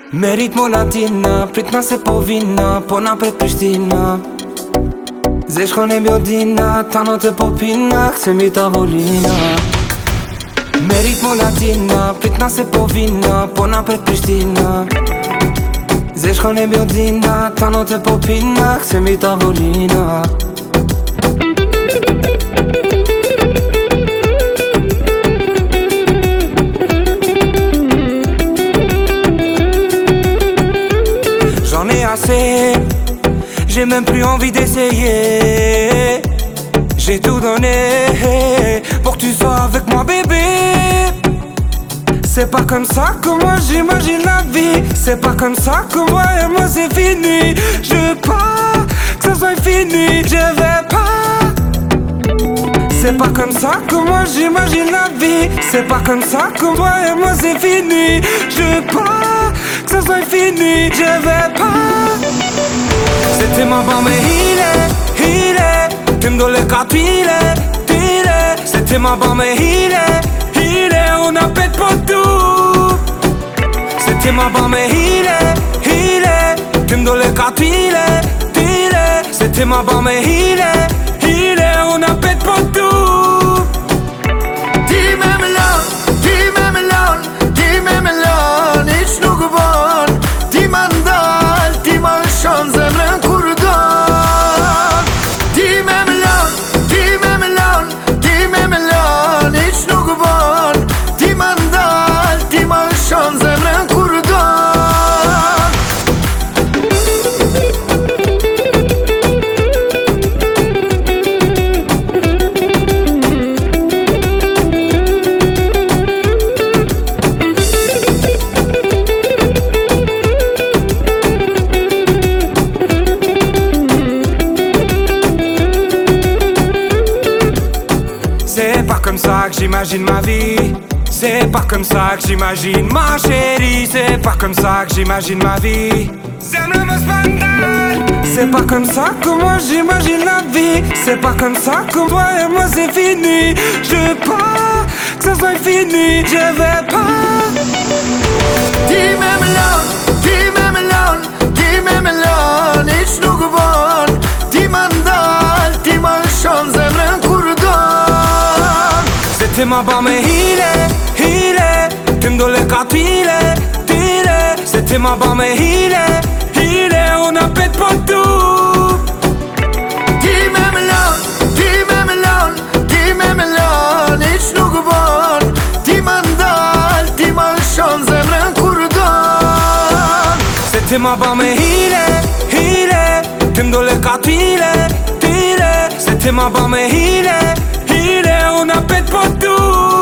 Me ritmo latina, pritna se po vina, po na pred Prishtina. Zesh kon e mjodina, tano te po pina, kthemi tavolina. Me ritmo latina, pritna se po vina, po na pred Prishtina. Zesh kon e mjodina, tano te po pina, kthemi tavolina. J'en ai assez, j'ai même plus envie d'essayer. J'ai tout donné pour que tu sois avec moi, bébé. C'est pas comme ça que moi j'imagine la vie. C'est pas comme ça que moi et moi c'est fini. Je veux pas que ça soit fini, je vais pas. C'est pas comme ça que moi j'imagine la vie. C'est pas comme ça que moi et moi c'est fini. Je veux pas que ça soit fini, je vais pas. C'était ma bombe mais il est tu me donnes les capilles, c'était ma bombe mais il est on a pète pour tout. C'était ma bombe mais il est tu me donnes les capilles, c'était ma bombe mais il est on a pète pour tout. Dime melon, hiç nuk bon. Dime ndal, dime shon zemrën kur don. Dime melon, hiç nuk bon. Dime ndal, dime shon zemrën kur don. C'est pas comme ça que j'imagine ma vie. C'est pas comme ça que j'imagine ma chérie. C'est pas comme ça que j'imagine ma vie. C'est pas comme ça que moi j'imagine la vie. C'est pas comme ça que moi et moi c'est fini. Je veux pas que ça soit fini, je vais pas. Dime melon, hiç nuk bon. Dime ndal, dime shon zemrën kur don. C'était ma bombe mais il est tu me donnes les capilles, c'était ma bombe mais il est on a pète pour tout. Dime melon, hiç nuk bon. Dime ndal, dime shon zemrën kur don. C'était ma bombe mais il est tu me donnes les capilles, c'était ma bombe mais il est on a pète pour tout.